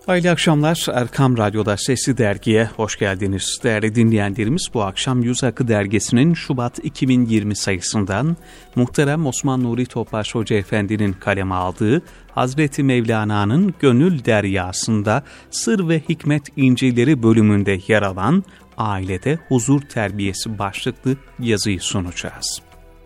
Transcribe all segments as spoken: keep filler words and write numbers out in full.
Hayırlı akşamlar. Erkam Radyo'da Sesli Dergi'ye hoş geldiniz. Değerli dinleyenlerimiz, bu akşam Yüz Akı Dergisi'nin Şubat iki bin yirmi sayısından muhterem Osman Nuri Topbaş Hoca Efendi'nin kaleme aldığı Hazreti Mevlana'nın Gönül Deryası'nda Sır ve Hikmet İncileri bölümünde yer alan Ailede Huzur Terbiyesi başlıklı yazıyı sunacağız.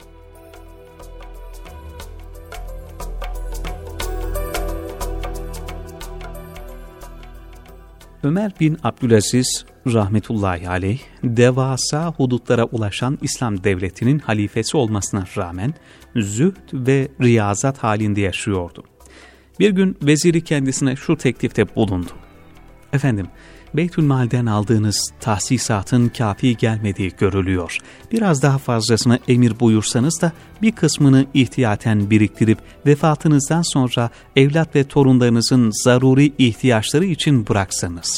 Ömer bin Abdülaziz rahmetullahi aleyh, devasa hudutlara ulaşan İslam devletinin halifesi olmasına rağmen zühd ve riyazat halinde yaşıyordu. Bir gün veziri kendisine şu teklifte bulundu: "Efendim, Beytülmal'den aldığınız tahsisatın kafi gelmediği görülüyor. Biraz daha fazlasını emir buyursanız da bir kısmını ihtiyaten biriktirip vefatınızdan sonra evlat ve torunlarınızın zaruri ihtiyaçları için bıraksanız."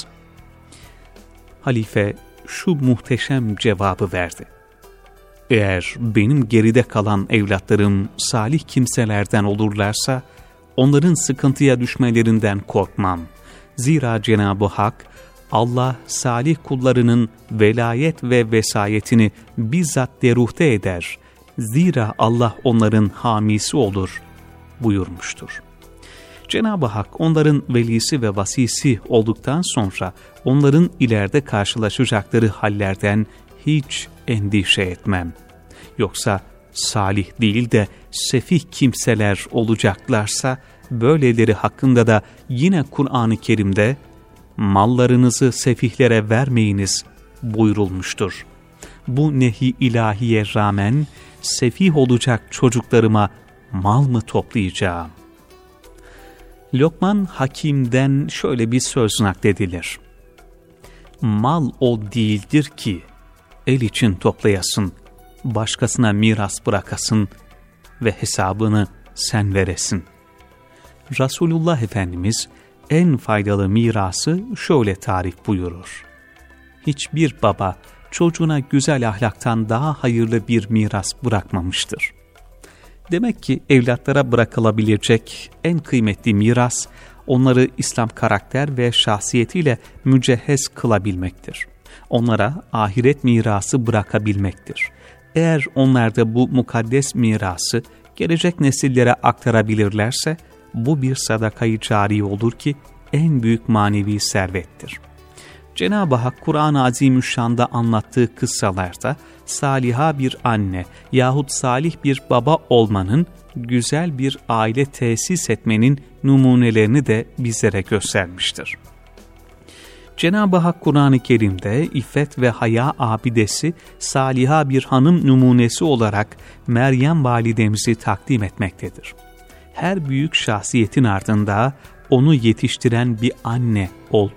Halife şu muhteşem cevabı verdi: "Eğer benim geride kalan evlatlarım salih kimselerden olurlarsa onların sıkıntıya düşmelerinden korkmam. Zira Cenab-ı Hak, Allah salih kullarının velayet ve vesayetini bizzat deruhte eder. Zira Allah onların hamisi olur" buyurmuştur. Cenab-ı Hak onların velisi ve vasisi olduktan sonra onların ileride karşılaşacakları hallerden hiç endişe etmem. Yoksa salih değil de sefih kimseler olacaklarsa böyleleri hakkında da yine Kur'an-ı Kerim'de mallarınızı sefihlere vermeyiniz buyurulmuştur. Bu nehi ilahiye rağmen sefih olacak çocuklarıma mal mı toplayacağım? Lokman Hakim'den şöyle bir söz nakledilir: "Mal o değildir ki el için toplayasın, başkasına miras bırakasın ve hesabını sen veresin." Resulullah Efendimiz en faydalı mirası şöyle tarif buyurur: "Hiçbir baba çocuğuna güzel ahlaktan daha hayırlı bir miras bırakmamıştır." Demek ki evlatlara bırakılabilecek en kıymetli miras, onları İslam karakter ve şahsiyetiyle mücehhez kılabilmektir. Onlara ahiret mirası bırakabilmektir. Eğer onlar da bu mukaddes mirası gelecek nesillere aktarabilirlerse, bu bir sadakayı cari olur ki en büyük manevi servettir. Cenab-ı Hak Kur'an-ı Azimüşşan'da anlattığı kıssalarda saliha bir anne yahut salih bir baba olmanın, güzel bir aile tesis etmenin numunelerini de bizlere göstermiştir. Cenab-ı Hak Kur'an-ı Kerim'de iffet ve haya abidesi saliha bir hanım numunesi olarak Meryem validemizi takdim etmektedir. Her büyük şahsiyetin ardında onu yetiştiren bir anne olduğu